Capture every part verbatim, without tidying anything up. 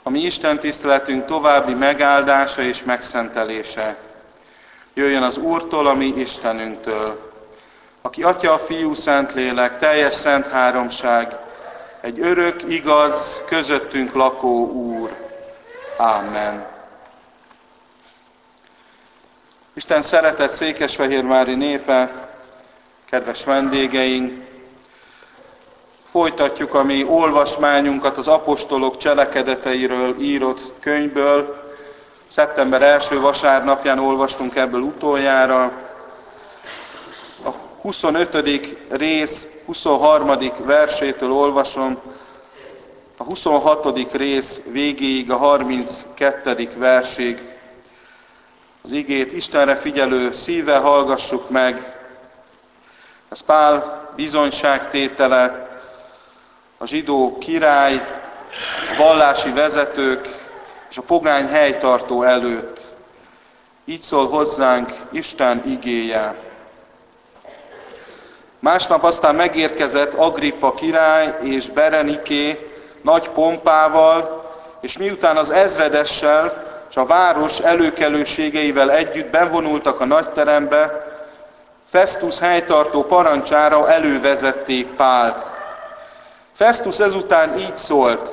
a mi Isten tiszteletünk további megáldása és megszentelése. Jöjjön az Úrtól, a mi Istenünktől, aki Atya, Fiú, Szentlélek, teljes szent háromság, egy örök, igaz, közöttünk lakó Úr. Ámen. Isten szeretett székesfehérvári népe, kedves vendégeink, folytatjuk a mi olvasmányunkat az apostolok cselekedeteiről írott könyvből. Szeptember első vasárnapján olvastunk ebből utoljára. A huszonötödik rész huszonharmadik versétől olvasom, a huszonhatodik rész végéig, a harminckettedik versig. Az igét Istenre figyelő szívvel hallgassuk meg. Ez Pál bizonyságtétele a zsidó király, a vallási vezetők és a pogány helytartó előtt. Így szól hozzánk Isten igéje. Másnap aztán megérkezett Agrippa király és Bereniké nagy pompával, és miután az ezredessel és a város előkelőségeivel együtt bevonultak a nagyterembe, Festus helytartó parancsára elővezették Pált. Festus ezután így szólt: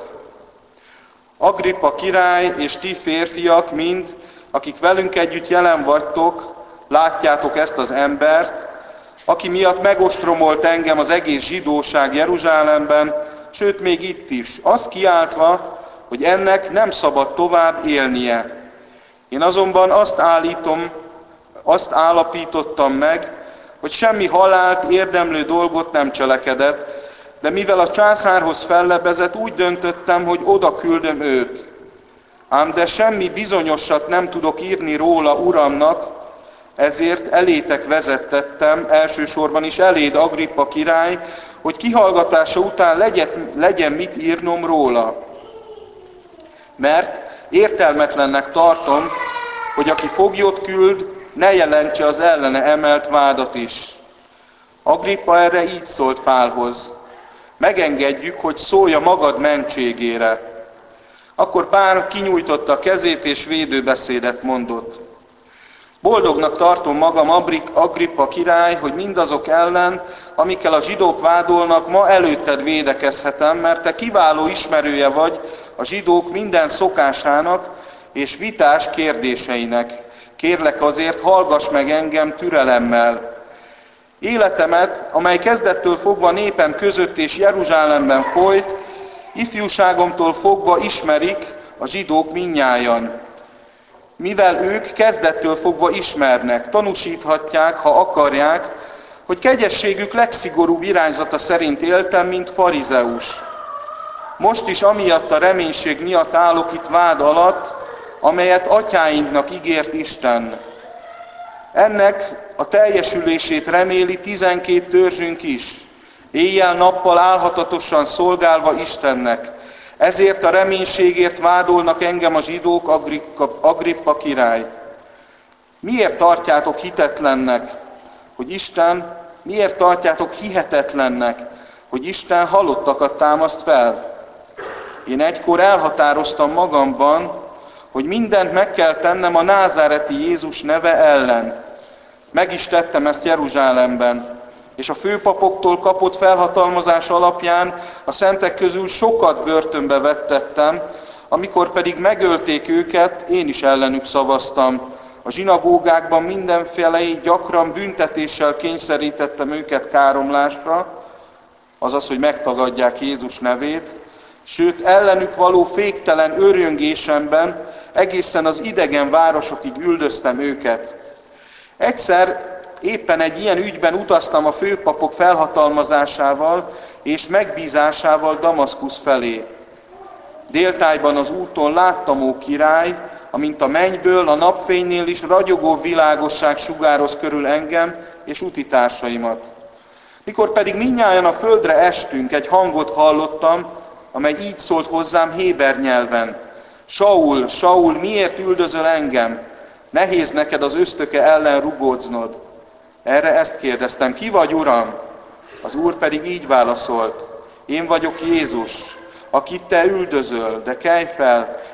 Agrippa király és ti férfiak mind, akik velünk együtt jelen vagytok, látjátok ezt az embert, aki miatt megostromolt engem az egész zsidóság Jeruzsálemben, sőt még itt is, azt kiáltva, hogy ennek nem szabad tovább élnie. Én azonban azt állítom, azt állapítottam meg, hogy semmi halált érdemlő dolgot nem cselekedett, de mivel a császárhoz fellebezett, úgy döntöttem, hogy oda küldöm őt. Ám de semmi bizonyosat nem tudok írni róla uramnak, ezért elétek vezettettem, elsősorban is eléd, Agrippa király, hogy kihallgatása után legyen, legyen mit írnom róla. Mert értelmetlennek tartom, hogy aki foglyot küld, ne jelentse az ellene emelt vádat is. Agrippa erre így szólt Pálhoz: megengedjük, hogy szólj a magad mentségére. Akkor Pál kinyújtotta a kezét és védőbeszédet mondott. Boldognak tartom magam, Agrippa király, hogy mindazok ellen, amikkel a zsidók vádolnak, ma előtted védekezhetem, mert te kiváló ismerője vagy a zsidók minden szokásának és vitás kérdéseinek. Kérlek azért, hallgass meg engem türelemmel. Életemet, amely kezdettől fogva népem között és Jeruzsálemben folyt, ifjúságomtól fogva ismerik a zsidók mindnyájan. Mivel ők kezdettől fogva ismernek, tanúsíthatják, ha akarják, hogy kegyességük legszigorúbb irányzata szerint éltem, mint farizeus. Most is amiatt a reménység miatt állok itt vád alatt, amelyet atyáinknak ígért Isten. Ennek a teljesülését reméli tizenkét törzsünk is, éjjel-nappal álhatatosan szolgálva Istennek. Ezért a reménységért vádolnak engem a zsidók, Agrippa, Agrippa király. Miért tartjátok hitetlennek, hogy Isten, miért tartjátok hihetetlennek, hogy Isten halottakat támaszt fel? Én egykor elhatároztam magamban, hogy mindent meg kell tennem a názáreti Jézus neve ellen. Meg is tettem ezt Jeruzsálemben, és a főpapoktól kapott felhatalmazás alapján a szentek közül sokat börtönbe vettettem, amikor pedig megölték őket, én is ellenük szavaztam. A zsinagógákban mindenfelé gyakran büntetéssel kényszerítettem őket káromlásra, azaz, hogy megtagadják Jézus nevét, sőt ellenük való féktelen őrjöngésemben egészen az idegen városokig üldöztem őket. Egyszer éppen egy ilyen ügyben utaztam a főpapok felhatalmazásával és megbízásával Damaszkusz felé. Déltájban az úton láttam, ó király, amint a mennyből a napfénynél is ragyogó világosság sugároz körül engem és utitársaimat. Mikor pedig mindnyájan a földre estünk, egy hangot hallottam, amely így szólt hozzám héber nyelven: Saul, Saul, miért üldözöl engem? Nehéz neked az ösztöke ellen rugócnod. Erre ezt kérdeztem: ki vagy, Uram? Az Úr pedig így válaszolt: én vagyok Jézus, akit te üldözöl, de kelj fel,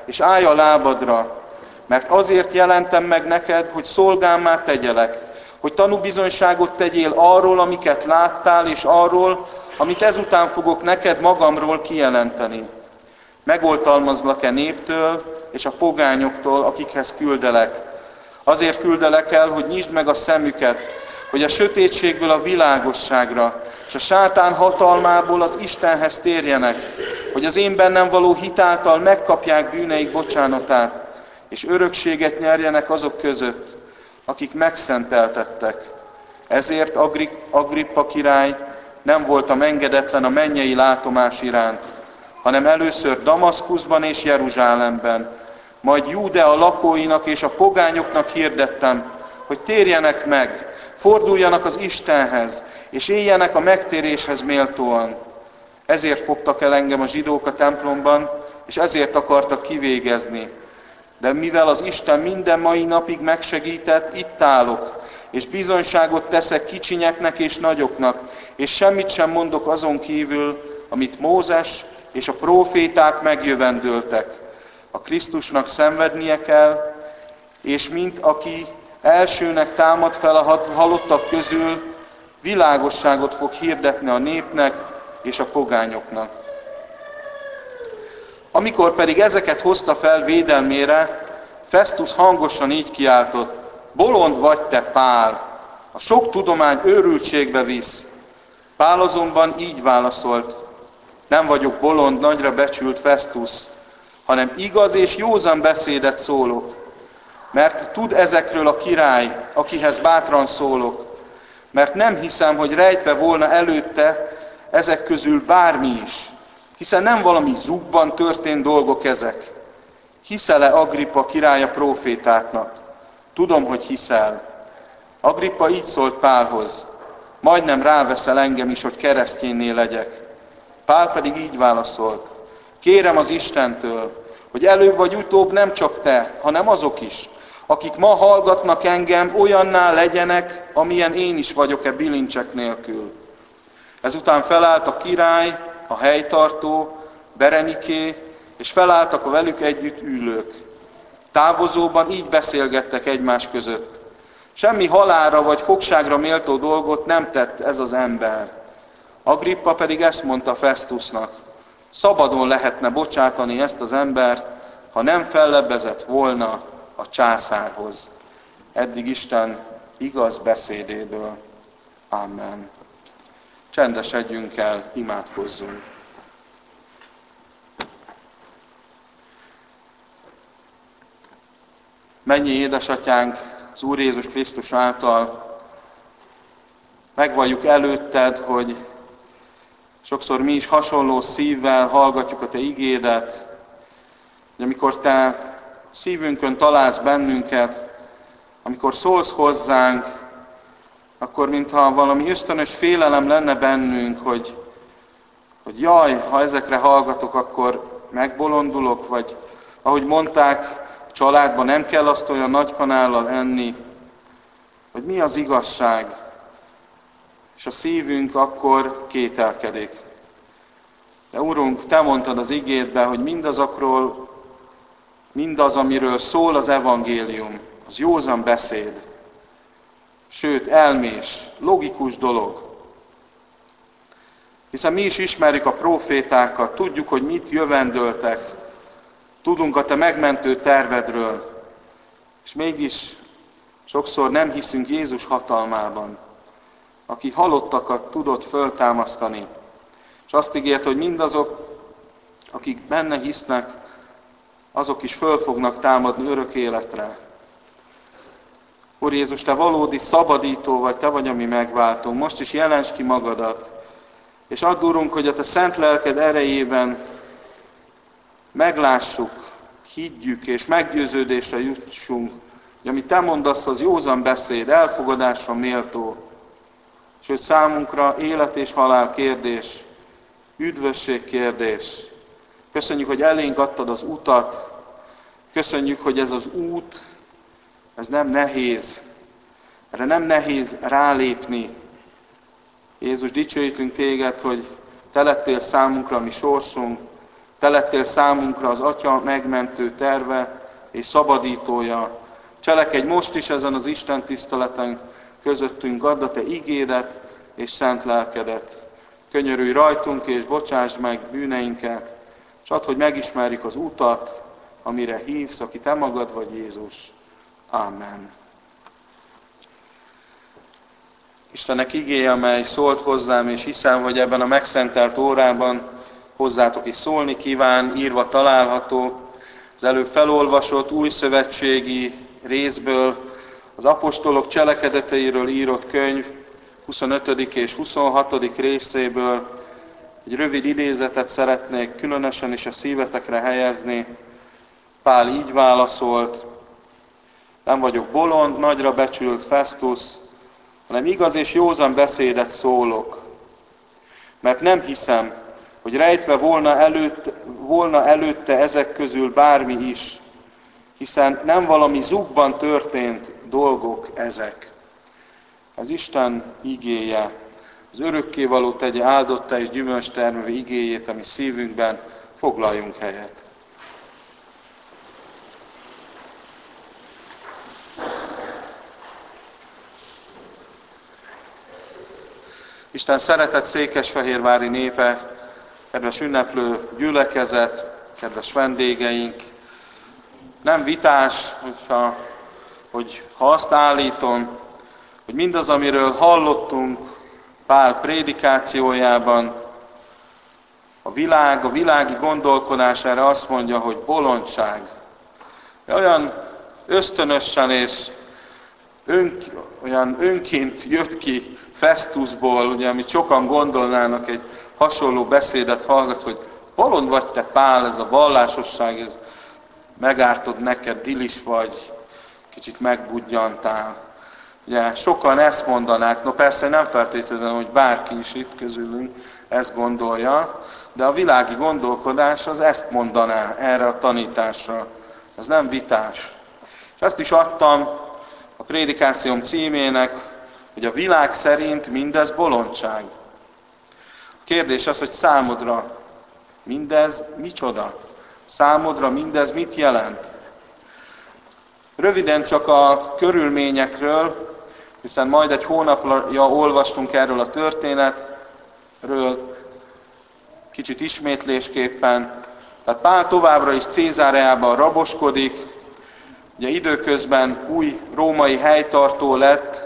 és állj a lábadra, mert azért jelentem meg neked, hogy szolgámmá tegyelek, hogy tanúbizonyságot tegyél arról, amiket láttál, és arról, amit ezután fogok neked magamról kijelenteni. Megoltalmazlak-e néptől és a pogányoktól, akikhez küldelek. Azért küldelek el, hogy nyisd meg a szemüket, hogy a sötétségből a világosságra, és a sátán hatalmából az Istenhez térjenek, hogy az én bennem való hitáltal megkapják bűneik bocsánatát, és örökséget nyerjenek azok között, akik megszenteltettek. Ezért Agri- Agrippa király nem voltam engedetlen a mennyei látomás iránt, hanem először Damaszkuszban és Jeruzsálemben, majd Júdea lakóinak és a pogányoknak hirdettem, hogy térjenek meg, forduljanak az Istenhez, és éljenek a megtéréshez méltóan. Ezért fogtak el engem a zsidók a templomban, és ezért akartak kivégezni. De mivel az Isten minden mai napig megsegített, itt állok, és bizonyságot teszek kicsinyeknek és nagyoknak, és semmit sem mondok azon kívül, amit Mózes és a próféták megjövendöltek. A Krisztusnak szenvednie kell, és mint aki elsőnek támad fel a halottak közül, világosságot fog hirdetni a népnek és a pogányoknak. Amikor pedig ezeket hozta fel védelmére, Festus hangosan így kiáltott: bolond vagy te, Pál! A sok tudomány őrültségbe visz. Pál azonban így válaszolt: nem vagyok bolond, nagyra becsült Festus, hanem igaz és józan beszédet szólok. Mert tud ezekről a király, akihez bátran szólok, mert nem hiszem, hogy rejtve volna előtte ezek közül bármi is, hiszen nem valami zugban történt dolgok ezek. Hiszel-e Agrippa király a prófétáknak? Tudom, hogy hiszel. Agrippa így szólt Pálhoz: majdnem ráveszel engem is, hogy keresztjénné legyek. Pál pedig így válaszolt: kérem az Istentől, hogy előbb vagy utóbb nem csak te, hanem azok is, akik ma hallgatnak engem, olyanná legyenek, amilyen én is vagyok-e bilincsek nélkül. Ezután felállt a király, a helytartó, Bereniké, és felálltak a velük együtt ülők. Távozóban így beszélgettek egymás között: semmi halálra vagy fogságra méltó dolgot nem tett ez az ember. Agrippa pedig ezt mondta Festusnak: szabadon lehetne bocsátani ezt az embert, ha nem fellebbezett volna a császárhoz. Eddig Isten igaz beszédéből. Amen. Csendesedjünk el, imádkozzunk. Mennyi édesatyánk, az Úr Jézus Krisztus által megvalljuk előtted, hogy sokszor mi is hasonló szívvel hallgatjuk a te igédet, hogy amikor te szívünkön találsz bennünket, amikor szólsz hozzánk, akkor mintha valami ösztönös félelem lenne bennünk, hogy, hogy jaj, ha ezekre hallgatok, akkor megbolondulok, vagy ahogy mondták, családban nem kell azt olyan nagy kanállal enni, hogy mi az igazság, és a szívünk akkor kételkedik. De Urunk, te mondtad az igédbe, hogy mindazokról, mindaz, amiről szól az evangélium, az józan beszéd, sőt, elmés, logikus dolog. Hiszen mi is ismerjük a prófétákat, tudjuk, hogy mit jövendöltek, tudunk a te megmentő tervedről, és mégis sokszor nem hiszünk Jézus hatalmában, aki halottakat tudott föltámasztani. És azt ígért, hogy mindazok, akik benne hisznek, azok is föl fognak támadni örök életre. Úr Jézus, te valódi szabadító vagy, te vagy a mi megváltónk. Most is jelents ki magadat, és add, Urunk, hogy a te szent lelked erejében meglássuk, higgyük és meggyőződésre jussunk, hogy amit te mondasz, az józan beszéd, elfogadásra méltó, sőt számunkra élet és halál kérdés, üdvösség kérdés. Köszönjük, hogy elénk adtad az utat, köszönjük, hogy ez az út, ez nem nehéz, erre nem nehéz rálépni. Jézus, dicsőítünk téged, hogy te lettél számunkra a mi sorsunk, Te lettél számunkra az Atya megmentő terve és szabadítója. Cselekedj most is ezen az Isten tiszteleten közöttünk, add a Te igédet és szent lelkedet. Könyörülj rajtunk és bocsáss meg bűneinket, és add, hogy megismerjük az utat, amire hívsz, aki Te magad vagy, Jézus. Amen. Istennek igéje, amely szólt hozzám, és hiszem, hogy ebben a megszentelt órában hozzátok is szólni kíván, írva található az előbb felolvasott új szövetségi részből, az apostolok cselekedeteiről írott könyv huszonötödik és huszonhatodik részéből. Egy rövid idézetet szeretnék különösen is a szívetekre helyezni. Pál így válaszolt: nem vagyok bolond, nagyra becsült Festus, hanem igaz és józan beszédet szólok. Mert nem hiszem, hogy rejtve volna, előtt, volna előtte ezek közül bármi is, hiszen nem valami zugban történt dolgok ezek. Az Isten igéje, az örökkévaló tegye áldotta és gyümölcstermő igéjét, ami szívünkben, foglaljunk helyet. Isten szeretett székesfehérvári népe, kedves ünneplő gyülekezet, kedves vendégeink, nem vitás, hogyha, hogy ha azt állítom, hogy mindaz, amiről hallottunk Pál prédikációjában, a világ, a világi gondolkodás erre azt mondja, hogy bolondság. Olyan ösztönösen és ön, olyan önként jött ki Festusból, ugye, amit sokan gondolnának egy hasonló beszédet hallgat, hogy bolond vagy te, Pál, ez a vallásosság, ez megártod neked, dilis vagy, kicsit megbudjantál. Ugye sokan ezt mondanák, no persze nem feltételezem, hogy bárki is itt közülünk ezt gondolja, de a világi gondolkodás az ezt mondaná erre a tanításra. Ez nem vitás. És ezt is adtam a prédikációm címének, hogy a világ szerint mindez bolondság. A kérdés az, hogy számodra mindez micsoda? Számodra mindez mit jelent? Röviden csak a körülményekről, hiszen majd egy hónapja olvastunk erről a történetről, kicsit ismétlésképpen. Tehát Pál továbbra is Cézáreában raboskodik, ugye időközben új római helytartó lett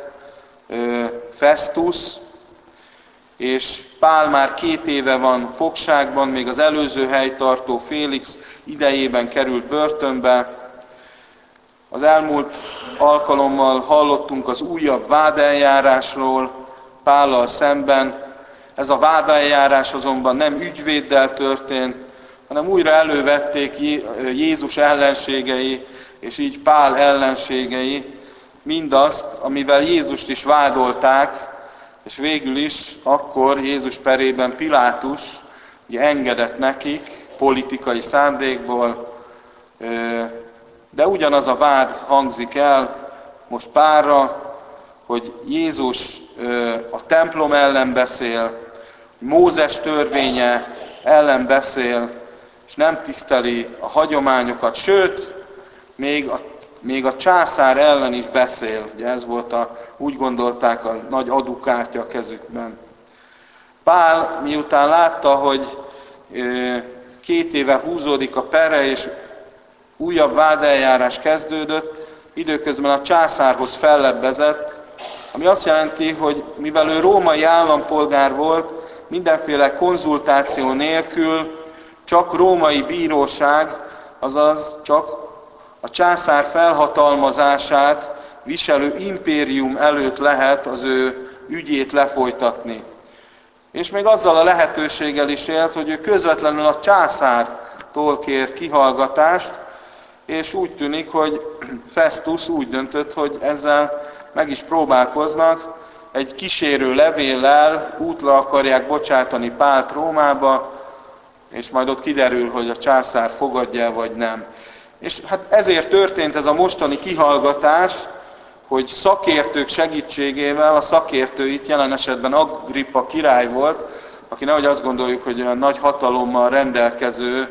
Festus, és Pál már két éve van fogságban, még az előző helytartó Félix idejében került börtönbe. Az elmúlt alkalommal hallottunk az újabb vádeljárásról Pállal szemben. Ez a vádeljárás azonban nem ügyvéddel történt, hanem újra elővették Jézus ellenségei, és így Pál ellenségei mindazt, amivel Jézust is vádolták, és végül is akkor Jézus perében Pilátus ugye engedett nekik politikai szándékból, de ugyanaz a vád hangzik el most Pálra, hogy Jézus a templom ellen beszél, Mózes törvénye ellen beszél, és nem tiszteli a hagyományokat, sőt, még a, még a császár ellen is beszél. Ugye ez volt a, úgy gondolták, a nagy adukártya a kezükben. Pál miután látta, hogy két éve húzódik a pere, és újabb vádeljárás kezdődött, időközben a császárhoz fellebbezett, ami azt jelenti, hogy mivel ő római állampolgár volt, mindenféle konzultáció nélkül csak római bíróság, azaz csak a császár felhatalmazását viselő impérium előtt lehet az ő ügyét lefolytatni. És még azzal a lehetőséggel is élt, hogy ő közvetlenül a császártól kér kihallgatást, és úgy tűnik, hogy Festus úgy döntött, hogy ezzel meg is próbálkoznak, egy kísérő levéllel útra akarják bocsátani Pált Rómába, és majd ott kiderül, hogy a császár fogadja vagy nem. És hát ezért történt ez a mostani kihallgatás, hogy szakértők segítségével, a szakértő itt jelen esetben Agrippa király volt, aki nehogy azt gondoljuk, hogy olyan nagy hatalommal rendelkező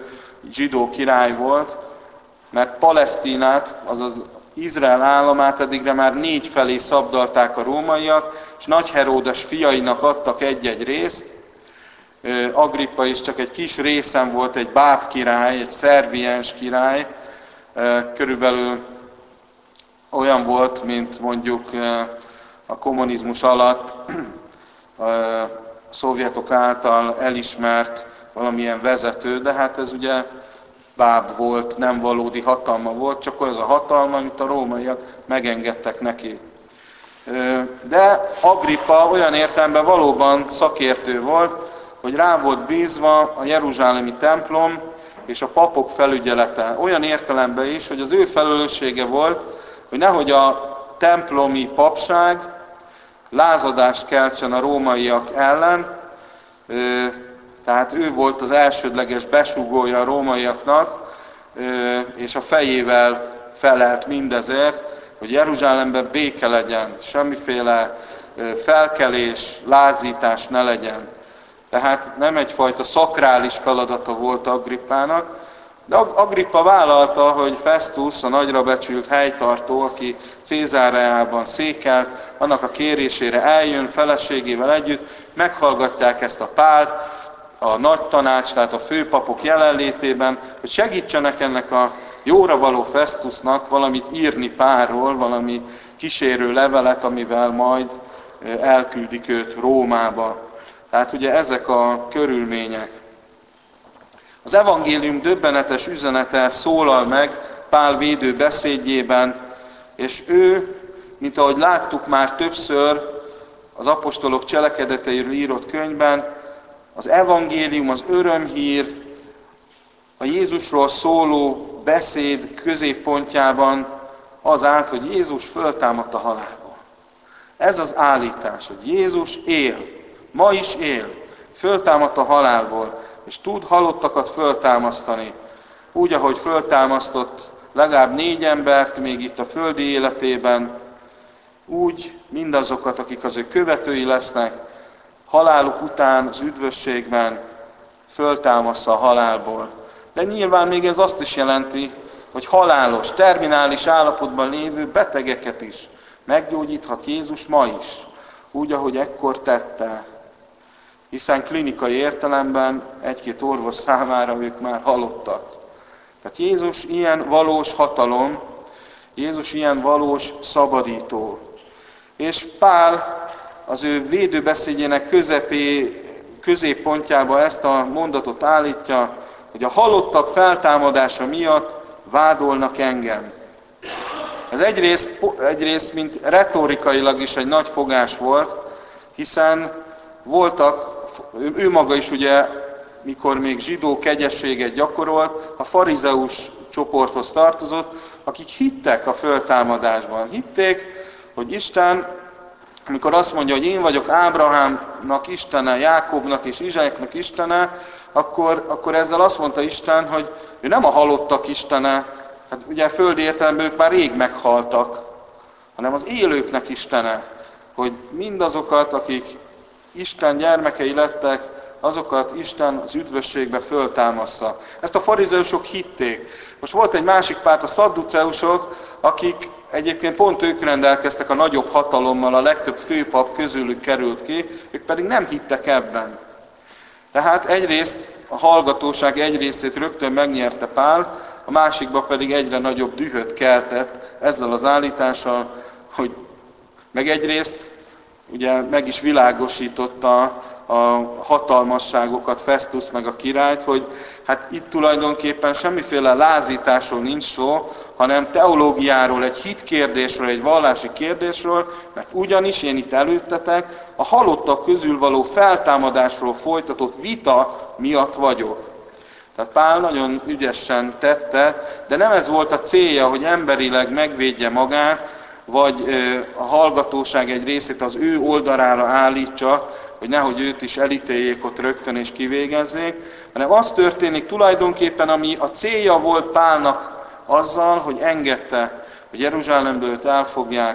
zsidó király volt, mert Palesztinát, azaz Izrael államát eddigre már négy felé szabdalták a rómaiak, és Nagy Heródes fiainak adtak egy-egy részt. Agrippa is csak egy kis részen volt, egy báb király, egy szerviens király, körülbelül olyan volt, mint mondjuk a kommunizmus alatt a szovjetok által elismert valamilyen vezető, de hát ez ugye báb volt, nem valódi hatalma volt, csak az a hatalma, amit a rómaiak megengedtek neki. De Agrippa olyan értelemben valóban szakértő volt, hogy rá volt bízva a jeruzsálemi templom és a papok felügyelete. Olyan értelemben is, hogy az ő felelőssége volt, hogy nehogy a templomi papság lázadást keltsen a rómaiak ellen, tehát ő volt az elsődleges besugója a rómaiaknak, és a fejével felelt mindezért, hogy Jeruzsálemben béke legyen, semmiféle felkelés, lázítás ne legyen. Tehát nem egyfajta szakrális feladata volt Agrippának, de Agrippa vállalta, hogy Festus, a nagyra becsült helytartó, aki Cézáreában székelt, annak a kérésére eljön feleségével együtt, meghallgatják ezt a Pált, a nagy tanács, tehát a főpapok jelenlétében, hogy segítsenek ennek a jóra való Festusnak valamit írni Pálról, valami kísérő levelet, amivel majd elküldik őt Rómába. Tehát ugye ezek a körülmények. Az evangélium döbbenetes üzenete szólal meg Pál védő beszédjében, és ő, mint ahogy láttuk már többször az apostolok cselekedeteiről írott könyvben, az evangélium, az örömhír, a Jézusról szóló beszéd középpontjában az állt, hogy Jézus föltámadt a halálból. Ez az állítás, hogy Jézus él, ma is él, föltámadt a halálból, és tud halottakat föltámasztani. Úgy, ahogy föltámasztott legalább négy embert még itt a földi életében, úgy mindazokat, akik az ő követői lesznek, haláluk után az üdvösségben föltámaszta a halálból. De nyilván még ez azt is jelenti, hogy halálos, terminális állapotban lévő betegeket is meggyógyíthat Jézus ma is, úgy, ahogy ekkor tette. Hiszen klinikai értelemben egy-két orvos számára ők már halottak. Tehát Jézus ilyen valós hatalom, Jézus ilyen valós szabadító. És Pál az ő védőbeszédjének közepé, középpontjába ezt a mondatot állítja, hogy a halottak feltámadása miatt vádolnak engem. Ez egyrészt, egyrészt mint retorikailag is egy nagy fogás volt, hiszen voltak, ő maga is ugye, mikor még zsidó kegyességet gyakorolt, a farizeus csoporthoz tartozott, akik hittek a föltámadásban. Hitték, hogy Isten, amikor azt mondja, hogy én vagyok Ábrahámnak Istene, Jákobnak és Izsáknak Istene, akkor, akkor ezzel azt mondta Isten, hogy ő nem a halottak Istene, hát ugye földi értelemben ők már rég meghaltak, hanem az élőknek Istene, hogy mindazokat, akik Isten gyermekei lettek, azokat Isten az üdvösségbe föltámassza. Ezt a farizeusok hitték. Most volt egy másik párt, a szadduceusok, akik egyébként pont ők rendelkeztek a nagyobb hatalommal, a legtöbb főpap közülük került ki, ők pedig nem hittek ebben. Tehát egyrészt a hallgatóság egy részét rögtön megnyerte Pál, a másikba pedig egyre nagyobb dühöt keltett ezzel az állítással, hogy meg egyrészt ugye meg is világosította a hatalmasságokat, Festus meg a királyt, hogy hát itt tulajdonképpen semmiféle lázításról nincs szó, hanem teológiáról, egy hitkérdésről, egy vallási kérdésről, mert ugyanis én itt előttetek a halottak közül való feltámadásról folytatott vita miatt vagyok. Tehát Pál nagyon ügyesen tette, de nem ez volt a célja, hogy emberileg megvédje magát, vagy a hallgatóság egy részét az ő oldalára állítsa, hogy nehogy őt is elítéljék ott rögtön és kivégezzék, hanem az történik tulajdonképpen, ami a célja volt Pálnak azzal, hogy engedte, hogy Jeruzsálemből őt elfogják,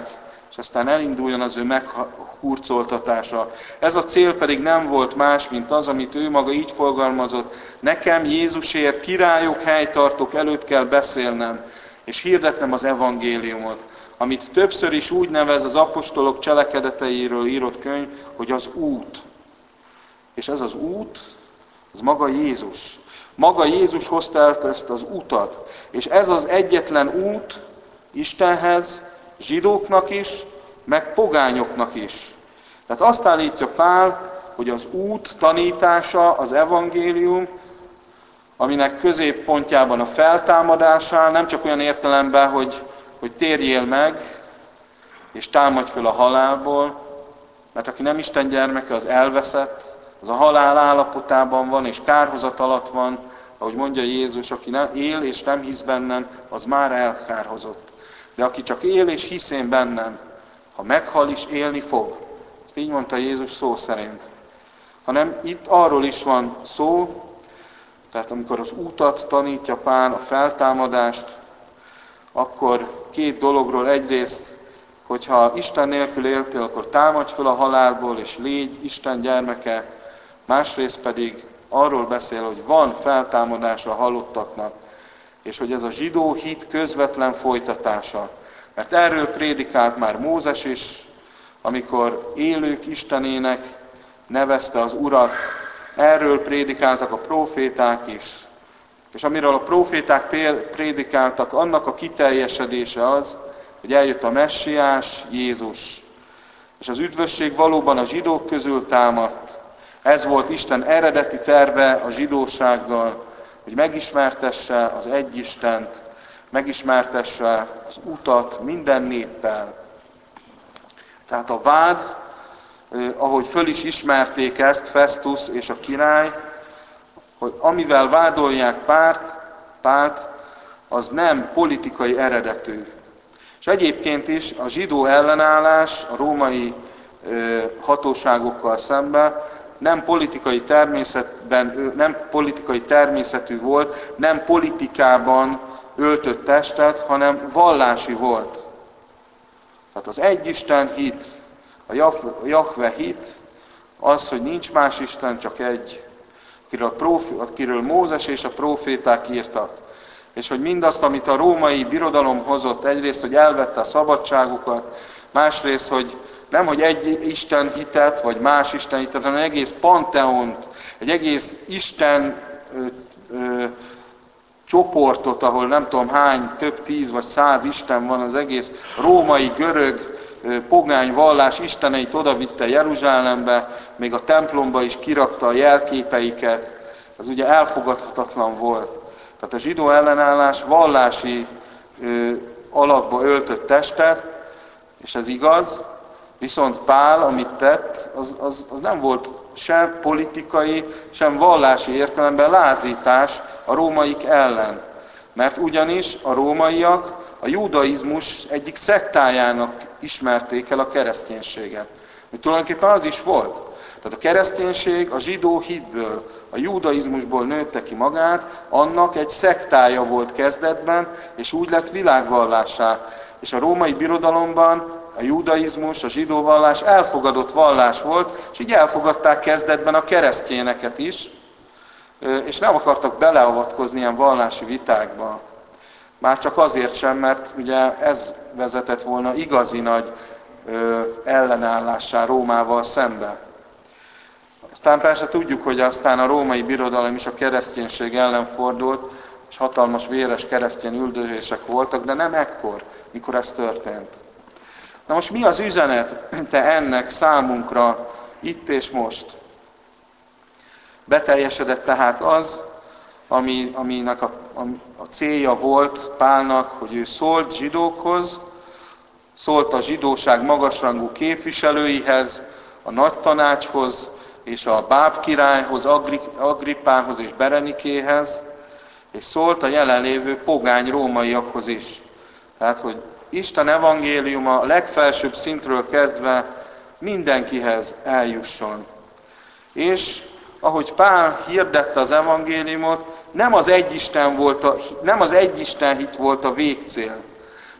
és aztán elinduljon az ő meghurcoltatása. Ez a cél pedig nem volt más, mint az, amit ő maga így fogalmazott: nekem Jézusért, királyok, helytartók előtt kell beszélnem, és hirdetnem az evangéliumot, amit többször is úgy nevez az apostolok cselekedeteiről írott könyv, hogy az út. És ez az út, az maga Jézus. Maga Jézus hozta el ezt az utat. És ez az egyetlen út Istenhez, zsidóknak is, meg pogányoknak is. Tehát azt állítja Pál, hogy az út tanítása, az evangélium, aminek középpontjában a feltámadásán, nem csak olyan értelemben, hogy, hogy térjél meg, és támadj föl a halálból, mert aki nem Isten gyermeke, az elveszett, az a halál állapotában van, és kárhozat alatt van, ahogy mondja Jézus, aki nem él és nem hisz bennem, az már elkárhozott. De aki csak él és hisz én bennem, ha meghal is, élni fog. Ezt így mondta Jézus szó szerint. Hanem itt arról is van szó, tehát amikor az útat tanítja Pál, a feltámadást, akkor két dologról: egyrészt, hogyha Isten nélkül éltél, akkor támadj föl a halálból, és légy Isten gyermeke. Másrészt pedig arról beszél, hogy van feltámadása a halottaknak, és hogy ez a zsidó hit közvetlen folytatása. Mert erről prédikált már Mózes is, amikor élők Istenének nevezte az Urat, erről prédikáltak a próféták is. És amiről a próféták prédikáltak, annak a kiteljesedése az, hogy eljött a Messiás, Jézus. És az üdvösség valóban a zsidók közül támadt. Ez volt Isten eredeti terve a zsidósággal, hogy megismertesse az egy Istent, megismertesse az utat minden néppel. Tehát a vád, ahogy föl is ismerték ezt Festus és a király, hogy amivel vádolják Pált, Pált, az nem politikai eredetű. És egyébként is a zsidó ellenállás a római hatóságokkal szemben nem politikai természetben, nem politikai természetű volt, nem politikában öltött testet, hanem vallási volt. Tehát az egy Isten hit, a Jahve hit, az, hogy nincs más Isten, csak egy, akiről, profi, akiről Mózes és a próféták írtak. És hogy mindazt, amit a római birodalom hozott, egyrészt, hogy elvette a szabadságukat, másrészt, hogy nem, hogy egy Isten hitet, vagy más Isten hitet, hanem egész panteont, egy egész Isten ö, ö, csoportot, ahol nem tudom hány, több tíz vagy száz Isten van, az egész római, görög, ö, pogány vallás isteneit odavitte Jeruzsálembe, még a templomba is kirakta a jelképeiket, ez ugye elfogadhatatlan volt. Tehát a zsidó ellenállás vallási ö, alakba öltött testet, és ez igaz, viszont Pál, amit tett, az, az, az nem volt sem politikai, sem vallási értelemben lázítás a rómaik ellen. Mert ugyanis a rómaiak a judaizmus egyik szektájának ismerték el a kereszténységet. Hogy tulajdonképpen az is volt. Tehát a kereszténység a zsidó hitből, a judaizmusból nőtte ki magát, annak egy szektája volt kezdetben, és úgy lett világvallássá. És a római birodalomban a judaizmus, a zsidó vallás elfogadott vallás volt, és így elfogadták kezdetben a keresztényeket is, és nem akartak beleavatkozni ilyen vallási vitákba. Már csak azért sem, mert ugye ez vezetett volna igazi nagy ellenállássá Rómával szembe. Aztán persze tudjuk, hogy aztán a római birodalom is a kereszténység ellen fordult, és hatalmas véres keresztény üldözések voltak, de nem ekkor, mikor ez történt. Na most mi az üzenete ennek számunkra itt és most? Beteljesedett tehát az, ami, aminek a, a, a célja volt Pálnak, hogy ő szólt zsidókhoz, szólt a zsidóság magasrangú képviselőihez, a nagy tanácshoz, és a báb királyhoz, Agri, Agrippához és Berenikéhez, és szólt a jelenlévő pogány rómaiakhoz is. Tehát, hogy Isten evangéliuma a legfelsőbb szintről kezdve mindenkihez eljusson. És ahogy Pál hirdette az evangéliumot, nem az egy Isten volt a, nem az egy Isten hit volt a végcél.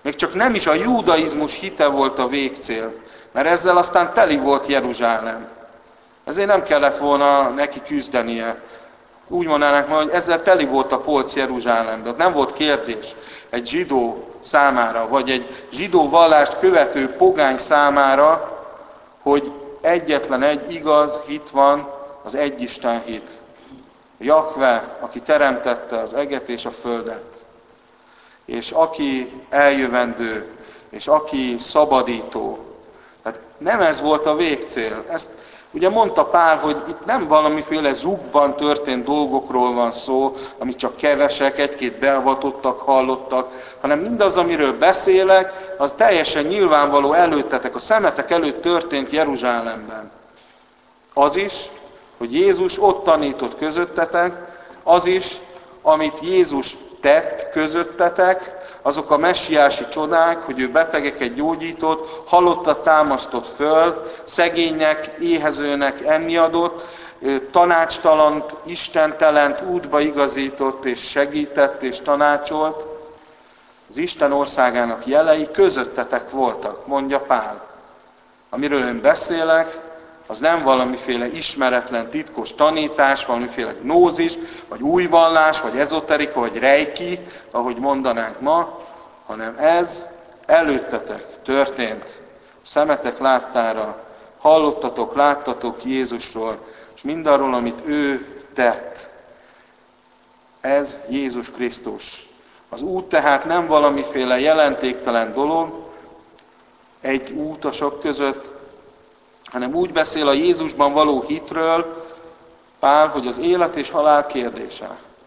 Még csak nem is a judaizmus hite volt a végcél, mert ezzel aztán teli volt Jeruzsálem. Ezért nem kellett volna neki küzdenie. Úgy mondanánk ma, hogy ezzel teli volt a polc Jeruzsálemben. Nem volt kérdés egy zsidó számára, vagy egy zsidó vallást követő pogány számára, hogy egyetlen egy igaz hit van, az egyisten hit. Jahve, aki teremtette az eget és a földet, és aki eljövendő, és aki szabadító. Tehát nem ez volt a végcél. Ezt ugye mondta Pál, hogy itt nem valamiféle zugban történt dolgokról van szó, amit csak kevesek, egy-két beavatottak hallottak, hanem mindaz, amiről beszélek, az teljesen nyilvánvaló előttetek, a szemetek előtt történt Jeruzsálemben. Az is, hogy Jézus ott tanított közöttetek, az is, amit Jézus tett közöttetek, azok a messiási csodák, hogy ő betegeket gyógyított, halottat támasztott föl, szegénynek, éhezőnek enni adott, tanácstalant, istentelent útba igazított és segített és tanácsolt. Az Isten országának jelei közöttetek voltak, mondja Pál. Amiről én beszélek, az nem valamiféle ismeretlen, titkos tanítás, valamiféle gnózis, vagy új vallás, vagy ezoterika, vagy reiki, ahogy mondanánk ma, hanem ez előttetek történt. Szemetek láttára, hallottatok, láttatok Jézusról, és mindarról, amit ő tett. Ez Jézus Krisztus. Az út tehát nem valamiféle jelentéktelen dolog, egy út a sok között, hanem úgy beszél a Jézusban való hitről Pál, hogy az élet és halál kérdése.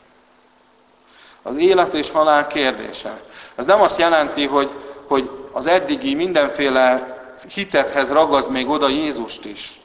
Az élet és halál kérdése. Ez nem azt jelenti, hogy, hogy az eddigi mindenféle hitethez ragad még oda Jézust is,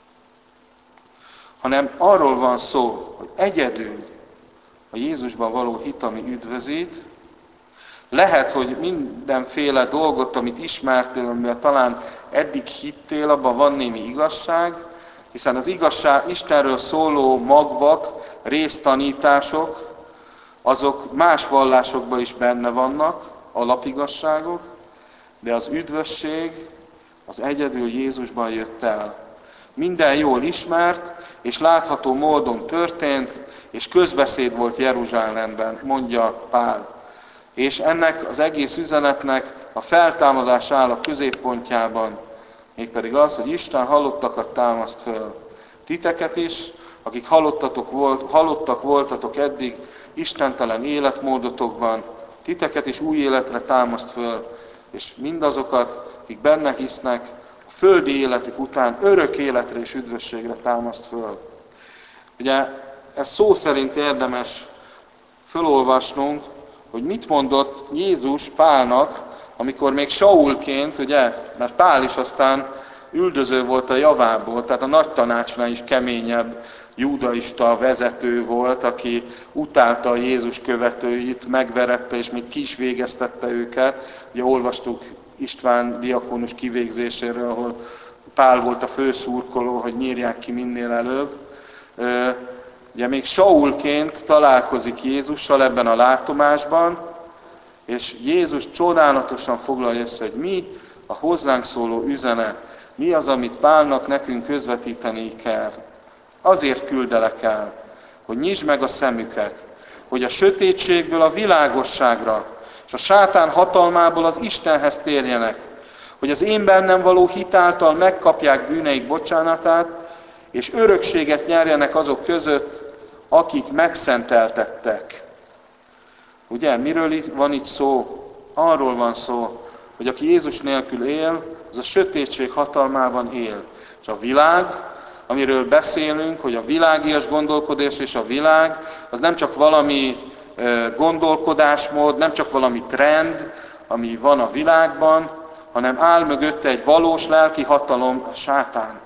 hanem arról van szó, hogy egyedül a Jézusban való hit, ami üdvözít. Lehet, hogy mindenféle dolgot, amit ismertél, amivel talán eddig hittél, abban van némi igazság, hiszen az igazság, Istenről szóló magvak, résztanítások, azok más vallásokban is benne vannak, alapigasságok, de az üdvösség az egyedül Jézusban jött el. Minden jól ismert, és látható módon történt, és közbeszéd volt Jeruzsálemben, mondja Pál. És ennek az egész üzenetnek a feltámadás áll a középpontjában, mégpedig az, hogy Isten halottakat támaszt föl. Titeket is, akik halottatok volt, halottak voltatok eddig istentelen életmódotokban, titeket is új életre támaszt föl, és mindazokat, akik benne hisznek, a földi életük után örök életre és üdvösségre támaszt föl. Ugye ez szó szerint érdemes fölolvasnunk, hogy mit mondott Jézus Pálnak, amikor még Saulként, ugye, mert Pál is aztán üldöző volt a javából, tehát a nagy tanácsnál is keményebb judaista vezető volt, aki utálta a Jézus követőit, megverette és még ki is végeztette őket. Ugye olvastuk István diakónus kivégzéséről, ahol Pál volt a főszurkoló, hogy nyírják ki minél előbb. Ugye még Saulként találkozik Jézussal ebben a látomásban, és Jézus csodálatosan foglalja össze, hogy mi a hozzánk szóló üzenet, mi az, amit Pálnak nekünk közvetíteni kell. Azért küldelek el, hogy nyisd meg a szemüket, hogy a sötétségből a világosságra, és a sátán hatalmából az Istenhez térjenek, hogy az én bennem való hit által megkapják bűneik bocsánatát, és örökséget nyerjenek azok között, akik megszenteltettek. Ugye, miről van itt szó? Arról van szó, hogy aki Jézus nélkül él, az a sötétség hatalmában él. És a világ, amiről beszélünk, hogy a világias gondolkodás és a világ, az nem csak valami gondolkodásmód, nem csak valami trend, ami van a világban, hanem áll mögötte egy valós lelki hatalom, a sátán.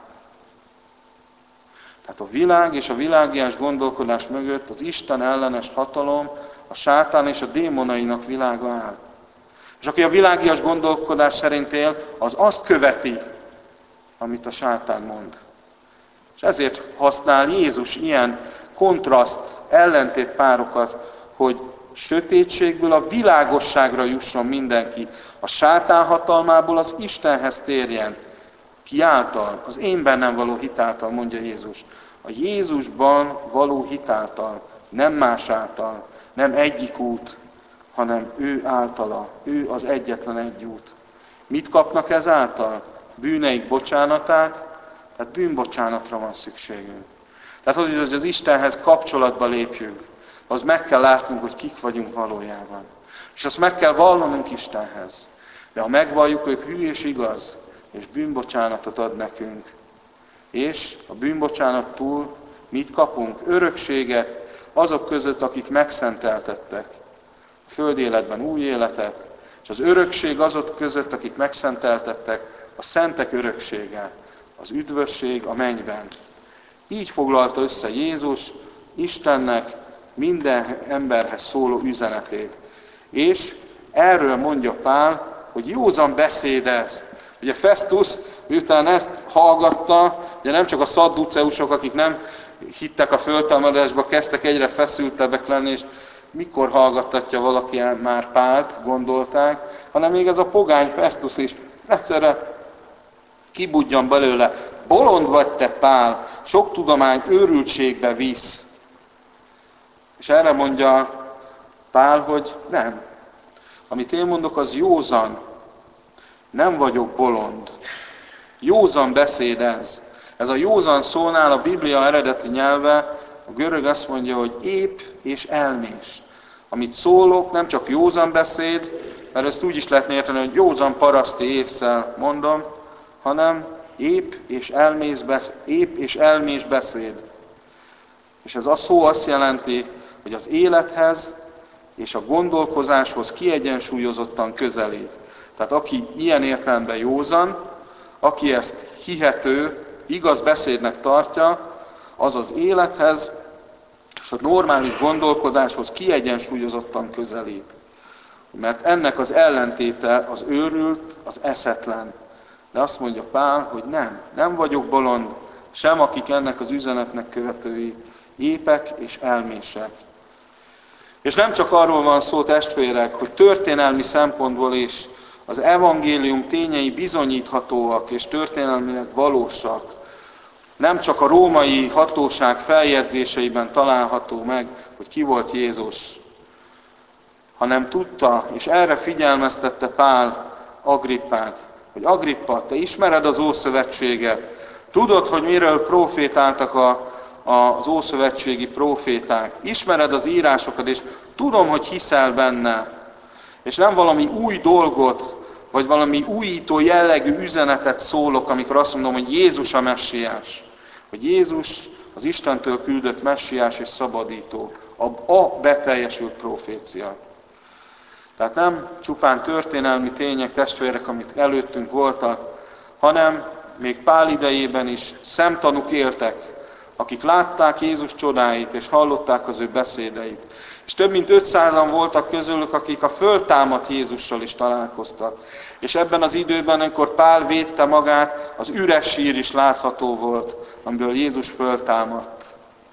Tehát a világ és a világias gondolkodás mögött az Isten ellenes hatalom, a sátán és a démonainak világa áll. És aki a világias gondolkodás szerint él, az azt követi, amit a sátán mond. És ezért használ Jézus ilyen kontraszt, ellentétpárokat, hogy sötétségből a világosságra jusson mindenki, a sátán hatalmából az Istenhez térjen. Ki által? Az én bennem való hitáltal, mondja Jézus. A Jézusban való hitáltal, nem más által, nem egyik út, hanem ő általa. Ő az egyetlen egy út. Mit kapnak ezáltal? Bűneik bocsánatát, tehát bűnbocsánatra van szükségünk. Tehát, hogy az Istenhez kapcsolatba lépjünk, az meg kell látnunk, hogy kik vagyunk valójában. És azt meg kell vallanunk Istenhez. De ha megvalljuk, hogy hű és igaz, és bűnbocsánatot ad nekünk. És a bűnbocsánat túl mit kapunk? Örökséget azok között, akik megszenteltettek. A földi életben új életet, és az örökség azok között, akik megszenteltettek, a szentek öröksége, az üdvösség a mennyben. Így foglalta össze Jézus Istennek minden emberhez szóló üzenetét. És erről mondja Pál, hogy józan beszéd ez. Ugye Festus, miután ezt hallgatta, ugye nem csak a szadduceusok, akik nem hittek a föltámadásba, kezdtek egyre feszültebbek lenni, és mikor hallgattatja valaki már Pált, gondolták, hanem még ez a pogány Festus is egyszerre kibudjan belőle. Bolond vagy te, Pál, sok tudomány őrültségbe visz. És erre mondja Pál, hogy nem. Amit én mondok, az józan. Nem vagyok bolond. Józan beszéd ez. Ez a józan szónál a Biblia eredeti nyelve, a görög azt mondja, hogy épp és elmés. Amit szólok, nem csak józan beszéd, mert ezt úgy is lehetne érteni, hogy józan paraszti ésszel mondom, hanem épp és elmés, épp és elmés beszéd. És ez a szó azt jelenti, hogy az élethez és a gondolkozáshoz kiegyensúlyozottan közelít. Tehát aki ilyen értelemben józan, aki ezt hihető, igaz beszédnek tartja, az az élethez és a normális gondolkodáshoz kiegyensúlyozottan közelít. Mert ennek az ellentéte az őrült, az eszetlen. De azt mondja Pál, hogy nem, nem vagyok bolond, sem akik ennek az üzenetnek követői, épek és elmések. És nem csak arról van szó, testvérek, hogy történelmi szempontból is az evangélium tényei bizonyíthatóak és történelmileg valósak. Nem csak a római hatóság feljegyzéseiben található meg, hogy ki volt Jézus, hanem tudta, és erre figyelmeztette Pál Agrippát, hogy Agrippa, te ismered az Ószövetséget, tudod, hogy miről profétáltak a, az ószövetségi proféták, ismered az írásokat, és tudom, hogy hiszel benne, és nem valami új dolgot, vagy valami újító jellegű üzenetet szólok, amikor azt mondom, hogy Jézus a messiás, hogy Jézus az Istentől küldött messiás és szabadító, a, a beteljesült profécia. Tehát nem csupán történelmi tények, testvérek, amit előttünk voltak, hanem még Pál idejében is szemtanúk éltek, akik látták Jézus csodáit, és hallották az ő beszédeit. És több mint ötszázan voltak közülük, akik a föltámadt Jézussal is találkoztak. És ebben az időben, amikor Pál védte magát, az üres sír is látható volt, amiből Jézus föltámadt.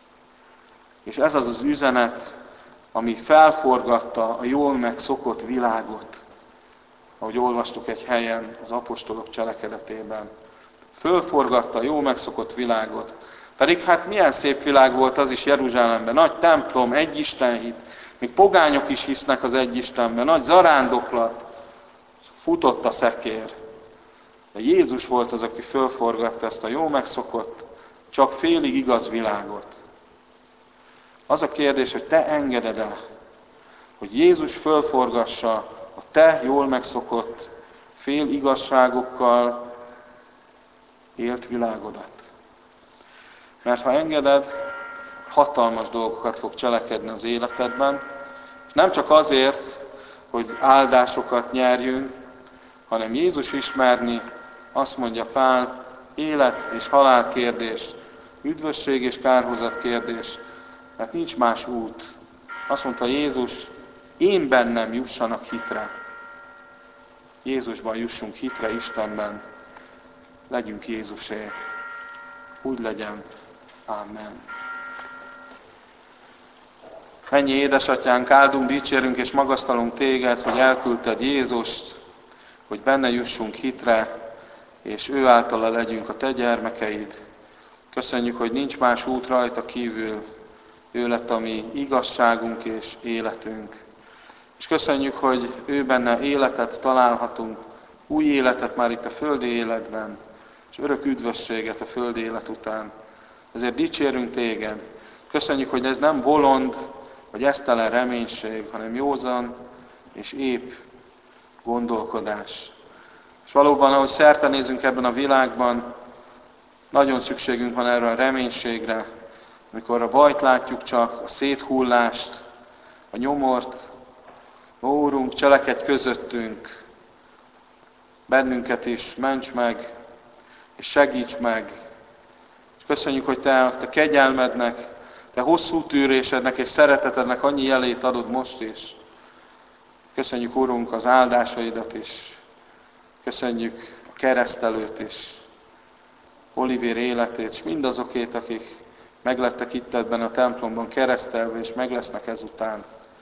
És ez az az üzenet, ami felforgatta a jól megszokott világot, ahogy olvastuk egy helyen az apostolok cselekedetében. Fölforgatta a jól megszokott világot. Pedig hát milyen szép világ volt az is Jeruzsálemben. Nagy templom, egy istenhit, még pogányok is hisznek az egy istenben, nagy zarándoklat, futott a szekér. De Jézus volt az, aki fölforgatta ezt a jól megszokott, csak félig igaz világot. Az a kérdés, hogy te engeded-e, hogy Jézus fölforgassa a te jól megszokott, fél igazságokkal élt világodat. Mert ha engeded, hatalmas dolgokat fog cselekedni az életedben, és nem csak azért, hogy áldásokat nyerjünk, hanem Jézus ismerni, azt mondja Pál, élet és halál kérdés, üdvösség és kárhozat kérdés, mert nincs más út. Azt mondta Jézus, én bennem jussanak hitre. Jézusban jussunk hitre, Istenben. Legyünk Jézusé. Úgy legyen. Amen. Mennyi édesatyánk, áldunk, dicsérünk és magasztalunk téged, hogy elküldted Jézust, hogy benne jussunk hitre, és ő általa legyünk a te gyermekeid. Köszönjük, hogy nincs más út rajta kívül, ő lett a mi igazságunk és életünk. És köszönjük, hogy ő benne életet találhatunk, új életet már itt a földi életben, és örök üdvösséget a földi élet után. Ezért dicsérünk téged. Köszönjük, hogy ez nem bolond, vagy esztelen reménység, hanem józan és épp gondolkodás. És valóban, ahogy szerte nézünk ebben a világban, nagyon szükségünk van erre a reménységre, amikor a bajt látjuk csak, a széthullást, a nyomort. Ó, Úrunk, cselekedj közöttünk, bennünket is, ments meg, és segíts meg. És köszönjük, hogy Te a Te kegyelmednek, Te hosszú tűrésednek és szeretetednek annyi jelét adod most is. Köszönjük, Urunk, az áldásaidat is. Köszönjük a keresztelőt is, Olivér életét, és mindazokét, akik meglettek itt ebben a templomban keresztelve, és meg lesznek ezután.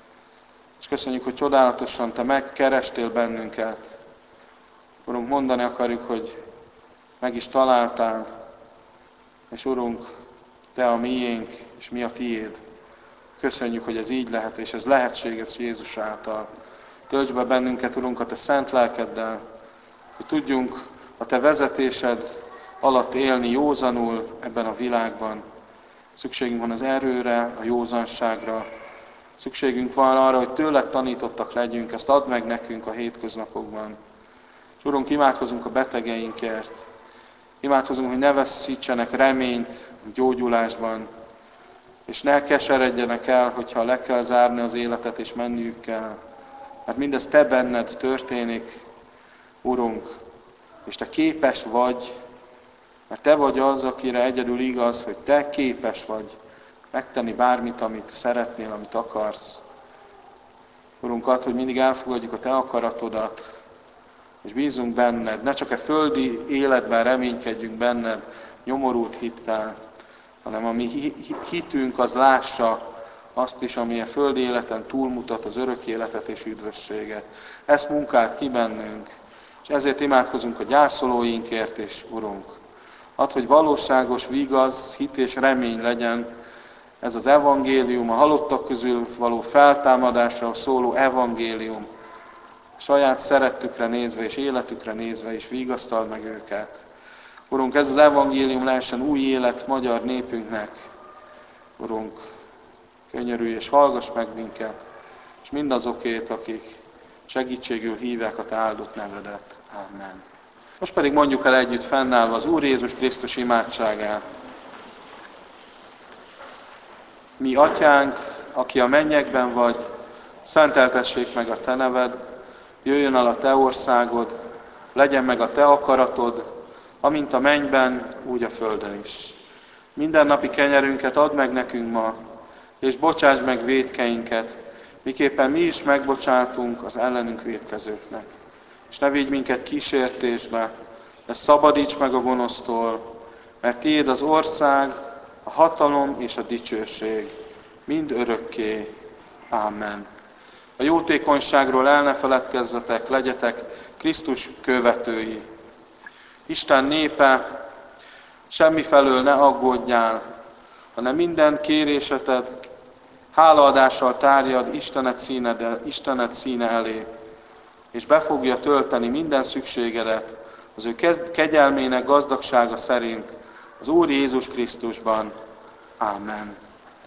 És köszönjük, hogy csodálatosan Te megkerestél bennünket. Urunk, mondani akarjuk, hogy meg is találtál, és Urunk, Te a miénk, és mi a Tiéd. Köszönjük, hogy ez így lehet, és ez lehetséges Jézus által. Töltsd be bennünket, Urunk, a Te szent lelkeddel, hogy tudjunk a Te vezetésed alatt élni józanul ebben a világban. Szükségünk van az erőre, a józanságra. Szükségünk van arra, hogy tőled tanítottak legyünk, ezt add meg nekünk a hétköznapokban. És Urunk, imádkozunk a betegeinkért. Imádkozunk, hogy ne veszítsenek reményt a gyógyulásban, és ne keseredjenek el, hogyha le kell zárni az életet, és menniük kell. Mert mindez Te benned történik, Urunk, és Te képes vagy, mert Te vagy az, akire egyedül igaz, hogy Te képes vagy megtenni bármit, amit szeretnél, amit akarsz. Urunk, add, hogy mindig elfogadjuk a Te akaratodat, és bízunk benned. Ne csak a földi életben reménykedjünk benned, nyomorult hittel, hanem a mi hitünk az lássa azt is, ami a földi életen túlmutat, az örök életet és üdvösséget. Ezt munkált ki bennünk, és ezért imádkozunk a gyászolóinkért is, Urunk. Add, hogy valóságos, vigaz, hit és remény legyen ez az evangélium, a halottak közül való feltámadásra szóló evangélium, saját szerettükre nézve és életükre nézve is vigasztald meg őket. Urunk, ez az evangélium lehessen új élet magyar népünknek. Urunk, könyörülj és hallgass meg minket, és mindazokét, akik segítségül hívják a Te áldott nevedet. Amen. Most pedig mondjuk el együtt fennállva az Úr Jézus Krisztus imádságát. Mi atyánk, aki a mennyekben vagy, szenteltessék meg a Te neved, jöjjön el a Te országod, legyen meg a Te akaratod, amint a mennyben, úgy a földön is. Mindennapi kenyerünket add meg nekünk ma, és bocsáss meg vétkeinket, miképpen mi is megbocsátunk az ellenünk vétkezőknek. És ne vigy minket kísértésbe, de szabadíts meg a gonosztól, mert Tiéd az ország, a hatalom és a dicsőség, mind örökké. Amen. A jótékonyságról el ne feledkezzetek, legyetek Krisztus követői. Isten népe, semmifelől ne aggódjál, hanem minden kéréseted hálaadással tárjad Istenet, színed, Istenet színe elé, és be fogja tölteni minden szükségedet az ő kegyelmének gazdagsága szerint az Úr Jézus Krisztusban. Amen.